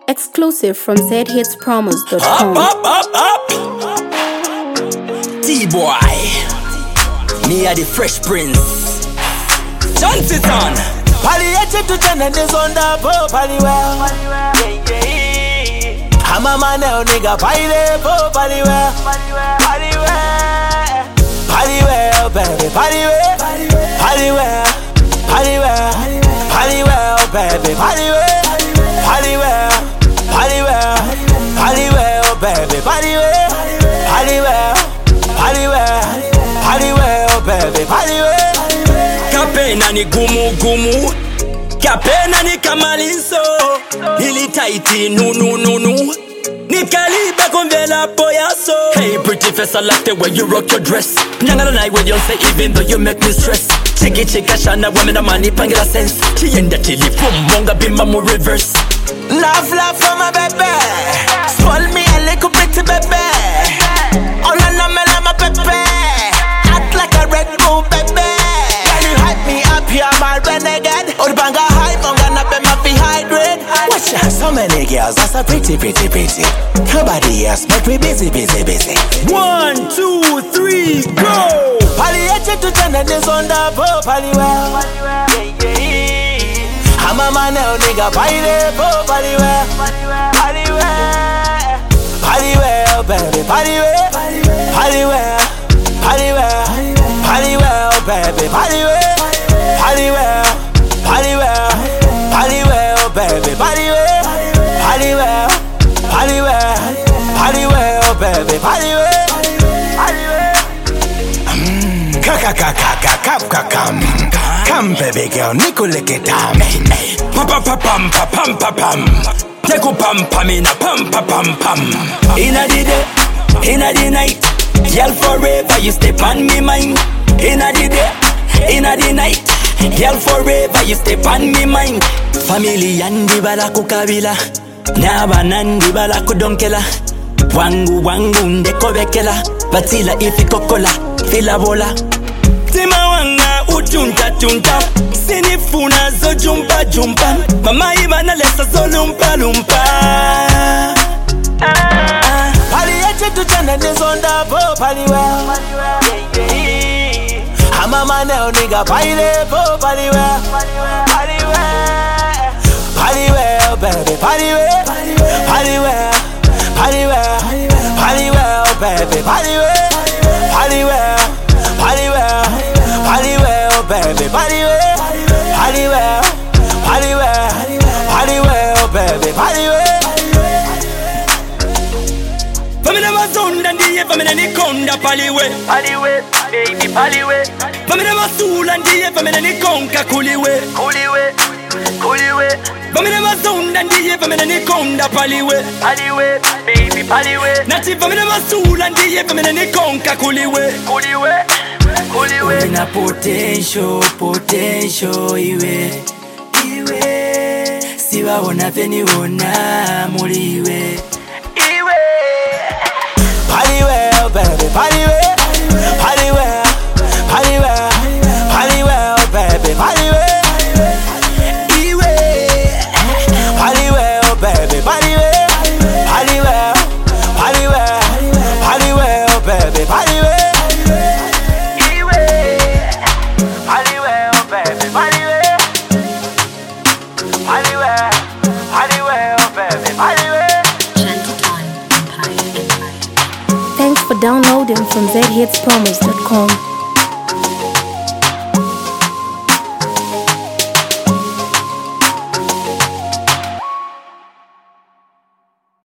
Exclusive from Up, zhitspromos.com. up. T-boy. Me are the Fresh Prince. Chances on. Palliache tutende nizonda po paliwe. Hama maneo nigga paile po paliwe. Paliwe oh baby paliwe. Paliwe oh baby paliwe. Paliwe oh baby paliwe. Paliwe oh baby paliwe. Kapena ni gumu. Kapena ni kamalinso. Nilitaiti nu. Nikalibe konvela poyaso. Hey pretty face, I like the way you rock your dress. Nyangala night when you say even though you make me stress. Chiki shana women a money pangela sense. Chienda chili from monga bimba mu reverse. Love for my baby. Spoil me a little pretty baby. All I know me like my baby. Act like a Red Bull baby. When you hype me up, you're my renegade. Or banga hype, I'm gonna be my hydrate. Watch out, so many girls, that's a pretty. Nobody else, but we busy. 1, 2, 3, go! Palliache tutende nizonda po paliwe. Hama maneo nigga paile po paliwe. Paliwe oh baby paliwe. Paliwe oh baby paliwe. Paliwe oh baby paliwe. Paliwe oh baby paliwe. Come baby girl, nikuleke tam. Pam. Teku pam in a pam. Inna the day, inna the night, girl forever you step on me mind. Inna the day, inna the night, girl forever you step on me mind. Family yandi bala kukabila, nyaba nandi bala kudonkela. Wangu ndeko bekela, batila ifi kokola, fila bola. Tima wanga utunta, sinifuna zo jumpa. Mama ibana lesa zo lumpa. Palliache tutende nizonda po paliwe. Hama maneo nigga paile po paliwe. Paliwe oh baby paliwe. Paliwe oh baby paliwe. Paliwe oh baby paliwe. Paliwe oh baby paliwe. Famina mazonda ndiye famina nikonda paliwe. Baby paliwe. Famina masula ndiye famina nikonka kuliwe. Famina mazonda ndiye famina nikonda paliwe. Baby paliwe. Nati famina masula ndiye famina nikonka kuliwe. Una potential iwe. Siwabona veniwona muliwe. Paliwe oh baby paliwe. Paliwe oh baby paliwe. Paliwe oh baby paliwe. Paliwe oh baby paliwe. Paliwe oh baby paliwe. Paliwe oh baby paliwe. Thanks for downloading from zhitspromos.com.